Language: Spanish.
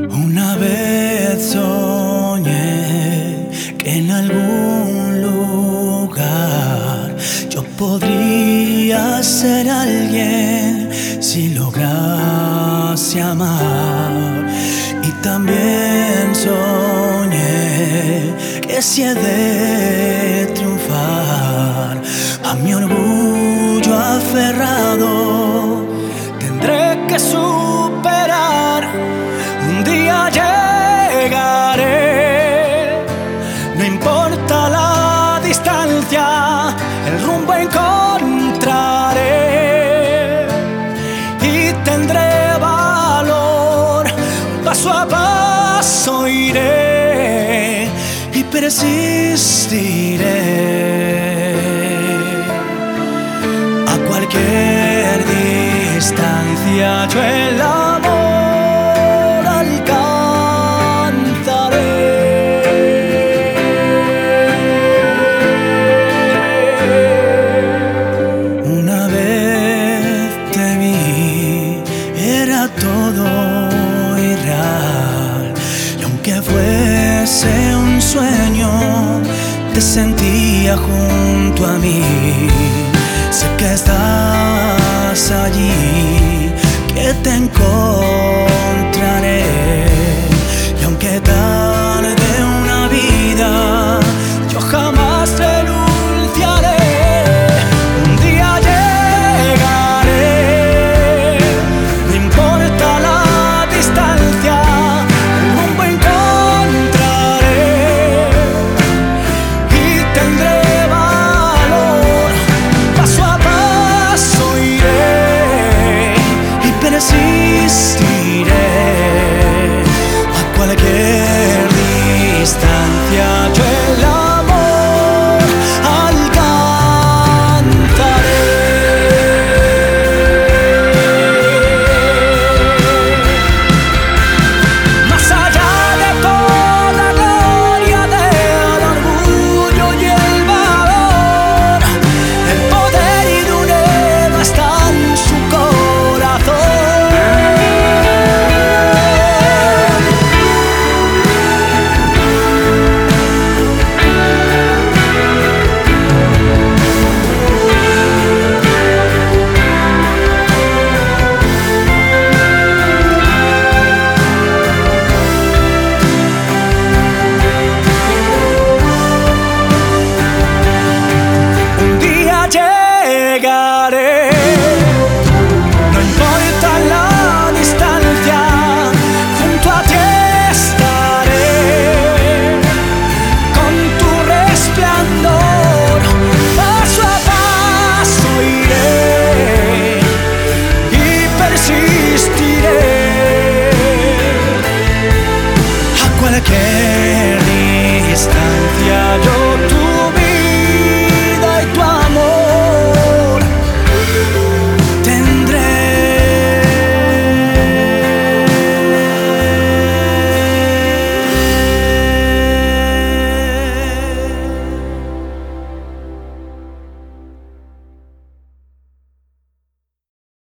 Una vez soñé que en algún lugar yo podría ser alguien si lograse amar. Y también soñé que si he de triunfar, a mi orgullo aferrado tendré que superar. Un día llegaré, no importa la distancia, el rumbo encontraré y tendré valor. Paso a paso iré y persistiré. A cualquier distancia yo el amor alcanzaré. Una vez te vi, era todo irreal, y aunque fuese un sueño, te sentía junto a mí. Sé que estás allí, que te encontraré.